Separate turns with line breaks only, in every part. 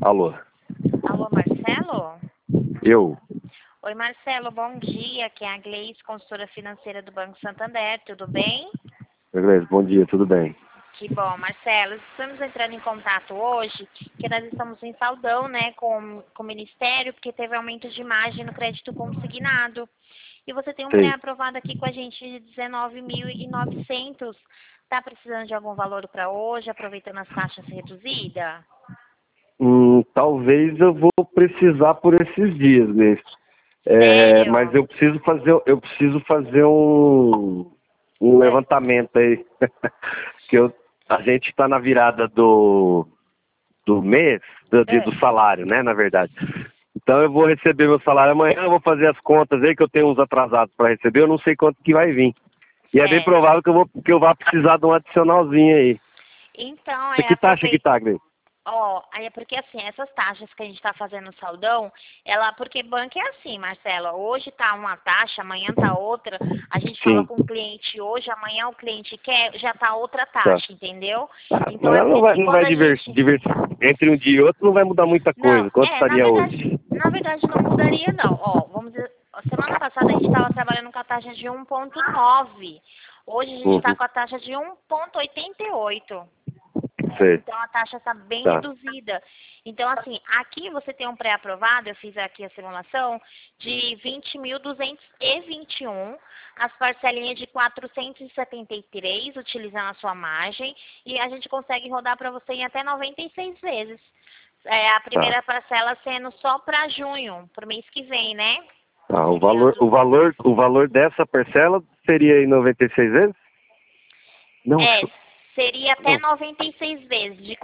Alô?
Alô, Marcelo?
Eu?
Oi, Marcelo, bom dia. Aqui é a Gleice, consultora financeira do Banco Santander. Tudo bem?
Beleza, bom dia, tudo bem?
Que bom, Marcelo. Estamos entrando em contato hoje, que nós estamos em saldão, né, com o Ministério, porque teve aumento de margem no crédito consignado. E você tem um
Sei.
pré-aprovado aqui com a gente de 19.900. Está precisando de algum valor para hoje, aproveitando as taxas reduzidas?
Talvez eu vou precisar por esses dias mesmo. Mas
Sério?
eu preciso fazer um levantamento aí. que a gente está na virada do mês, do salário, né, na verdade. Então eu vou receber meu salário amanhã, eu vou fazer as contas aí, que eu tenho uns atrasados para receber, eu não sei quanto que vai vir. E é bem
Certo.
provável que eu vá precisar de um adicionalzinho aí.
Então,
Que taxa que tá, Gleice?
Aí é porque assim, essas taxas que a gente está fazendo no saldão, porque banco é assim, Marcela, hoje tá uma taxa, amanhã tá outra, a gente fala
Sim.
com o cliente hoje, amanhã o cliente quer, já tá outra
Tá.
taxa, entendeu?
Mas
Então é
ela
por isso que
não
quando
vai
a gente...
entre um dia e outro não vai mudar muita
Não,
coisa. Quanto estaria hoje?
na verdade não mudaria não, vamos dizer, semana passada a gente estava trabalhando com a taxa de 1,9, hoje a gente está
Uhum.
com a taxa de 1,88.
Sei.
Então a taxa está bem
Tá.
reduzida. Então, assim, aqui você tem um pré-aprovado, eu fiz aqui a simulação, de 20.221, as parcelinhas de 473, utilizando a sua margem, e a gente consegue rodar para você em até 96 vezes. A
Tá.
primeira parcela sendo só para junho, para o mês que vem, né?
Tá. O
Seria
valor, o valor, o valor dessa parcela seria em 96 vezes? Não,
Seria até
não.
96 vezes, de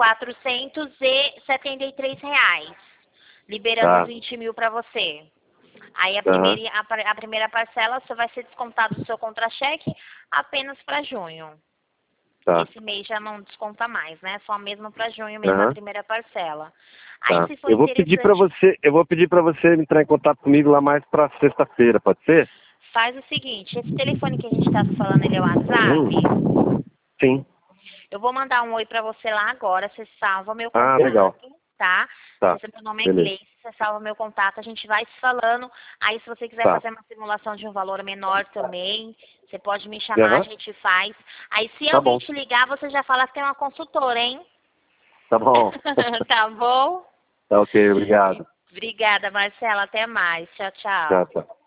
R$ 473, liberando os
Tá.
20 mil para você. Aí
Aham.
a primeira parcela só vai ser descontado do seu contra-cheque apenas para junho.
Tá.
Esse mês já não desconta mais, né? Só mesmo para junho mesmo a
Aham.
primeira parcela. Aí
Tá.
se for interessante,
Eu vou pedir para você entrar em contato comigo lá mais para sexta-feira, pode ser?
faz o seguinte, esse telefone que a gente está falando, ele é o WhatsApp?
Sim.
Eu vou mandar um oi pra você lá agora, você salva meu
Ah,
contato,
legal.
tá?
Tá.
Meu nome é
Beleza.
Gleice, você salva meu contato, a gente vai se falando. Aí se você quiser
Tá.
fazer uma simulação de um valor menor também, você pode me chamar, a
Aham.
gente faz. Aí se
Tá
alguém
bom.
te ligar, você já fala que tem uma consultora, hein?
Tá bom.
Tá bom?
Tá ok, obrigado.
Obrigada, Marcela, até mais. Tchau,
Tchau,
tchau.
tchau.